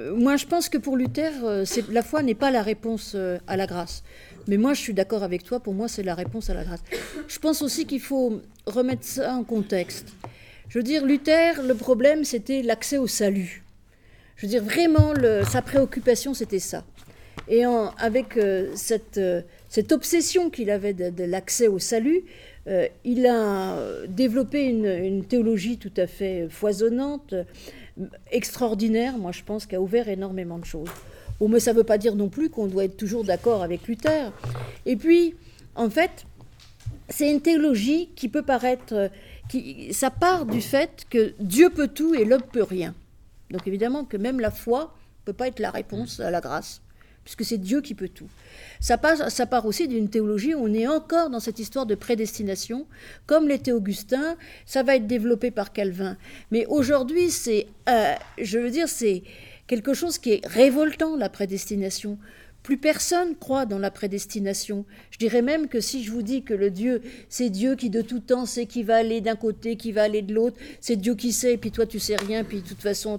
moi, je pense que pour Luther, la foi n'est pas la réponse à la grâce. Mais moi, je suis d'accord avec toi, pour moi, c'est la réponse à la grâce. Je pense aussi qu'il faut remettre ça en contexte. Je veux dire, Luther, le problème, c'était l'accès au salut. Je veux dire, vraiment, sa préoccupation, c'était ça. Et avec cette obsession qu'il avait de l'accès au salut, il a développé une théologie tout à fait foisonnante, extraordinaire, moi je pense, qui a ouvert énormément de choses. Bon, mais ça ne veut pas dire non plus qu'on doit être toujours d'accord avec Luther. Et puis, en fait, c'est une théologie qui peut paraître... ça part du fait que Dieu peut tout et l'homme peut rien. Donc évidemment que même la foi ne peut pas être la réponse à la grâce, puisque c'est Dieu qui peut tout. Ça part aussi d'une théologie où on est encore dans cette histoire de prédestination, comme l'était Augustin, ça va être développé par Calvin. Mais aujourd'hui, c'est quelque chose qui est révoltant, la prédestination. Plus personne croit dans la prédestination. Je dirais même que si je vous dis que c'est Dieu qui de tout temps sait qui va aller d'un côté, qui va aller de l'autre, c'est Dieu qui sait, et puis toi tu sais rien, puis de toute façon,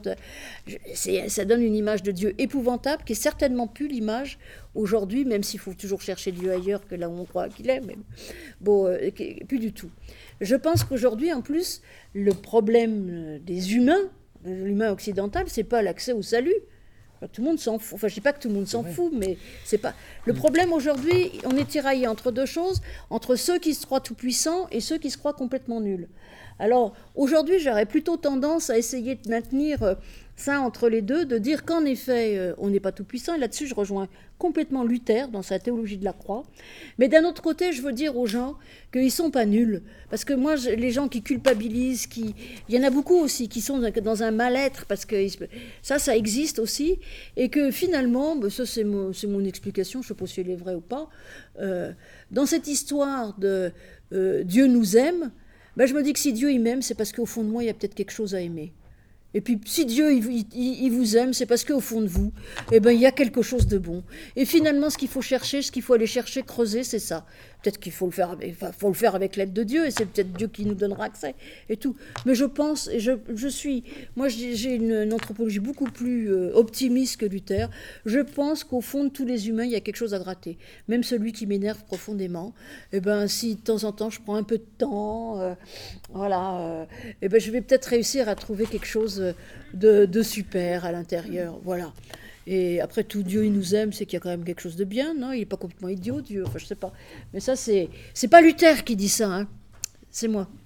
ça donne une image de Dieu épouvantable, qui est certainement plus l'image aujourd'hui, même s'il faut toujours chercher Dieu ailleurs que là où on croit qu'il est, mais bon, plus du tout. Je pense qu'aujourd'hui, en plus, le problème des humains, de l'humain occidental, c'est pas l'accès au salut. Tout le monde s'en fout. Enfin, je ne dis pas que tout le monde s'en fout, mais c'est pas. Le problème aujourd'hui, on est tiraillé entre deux choses, entre ceux qui se croient tout-puissants et ceux qui se croient complètement nuls. Alors, aujourd'hui, j'aurais plutôt tendance à essayer de maintenir ça entre les deux, de dire qu'en effet, on n'est pas tout-puissant. Et là-dessus, je rejoins complètement Luther dans sa théologie de la croix. Mais d'un autre côté, je veux dire aux gens qu'ils ne sont pas nuls. Parce que moi, les gens qui culpabilisent, il y en a beaucoup aussi qui sont dans un mal-être, parce que ça existe aussi. Et que finalement, ça c'est mon explication, je ne sais pas si elle est vraie ou pas, dans cette histoire de Dieu nous aime, je me dis que si Dieu il m'aime, c'est parce qu'au fond de moi, il y a peut-être quelque chose à aimer. Et puis, si Dieu il vous aime, c'est parce qu'au fond de vous, il y a quelque chose de bon. Et finalement, ce qu'il faut chercher, ce qu'il faut aller chercher, creuser, c'est ça. Peut-être qu'il faut le faire avec l'aide de Dieu, et c'est peut-être Dieu qui nous donnera accès, et tout. Mais je pense, et moi j'ai une anthropologie beaucoup plus optimiste que Luther. Je pense qu'au fond de tous les humains, il y a quelque chose à gratter. Même celui qui m'énerve profondément, si de temps en temps je prends un peu de temps, je vais peut-être réussir à trouver quelque chose de super à l'intérieur, voilà. Et après tout, Dieu il nous aime, c'est qu'il y a quand même quelque chose de bien, non? Il n'est pas complètement idiot, Dieu, enfin je sais pas. Mais ça c'est pas Luther qui dit ça, hein. C'est moi.